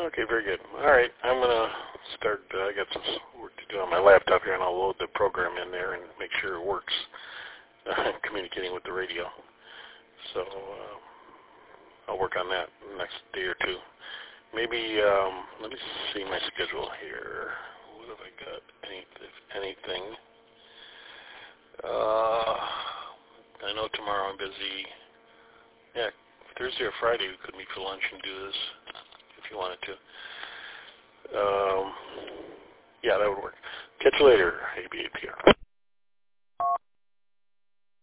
Okay, very good. All right, I'm going to start, I got some work to do on my laptop here, and I'll load the program in there and make sure it works, communicating with the radio. So I'll work on that the next day or two. Maybe, let me see my schedule here. What have I got? Anything? I know tomorrow I'm busy. Yeah, Thursday or Friday we could meet for lunch and do this if you wanted to. Yeah, that would work. Catch you later, ABAPR.